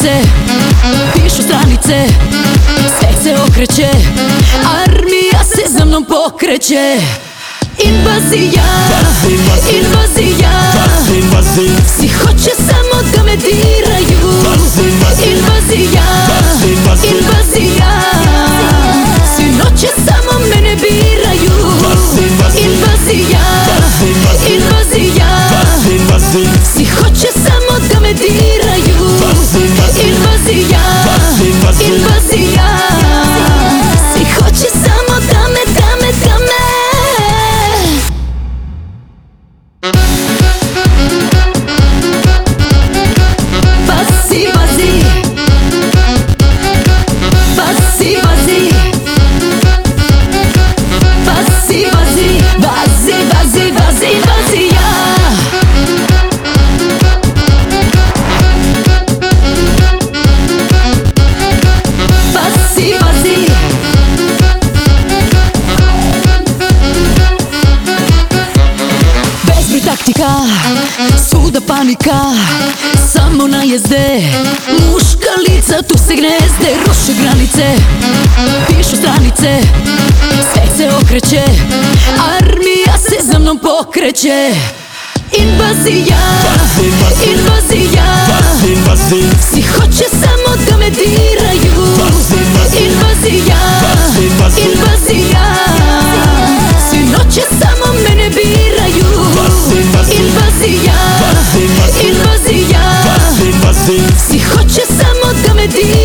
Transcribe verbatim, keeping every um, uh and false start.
granice, pišu stranice, sve se okreće, armija se za mnom pokreće. Invazija, invazija, svi hoće samo da me diraju. Invazija, invazija, svi noće samo mene biraju. Invazija, invazija, svi hoće samo da me diraju. Invazija, invazija, svi hoće samo da me, da me, da me. Bazi, bazi, bazi, bazi, bazi, bazi, bazi, bazi, bazi, bazi, ja. Bazi, bazi, bezbroj taktika, svuda panika, samo najezde, muška lica tu se gnezde. Ruše granice, pišu stranice, sve se okreće, armija se za mnom pokreće. Invazija, invazija, svi hoće samo da me diraju. Invazija, invazija, svi noće samo mene biraju. Invazija, invazija, svi hoće samo da me diraju.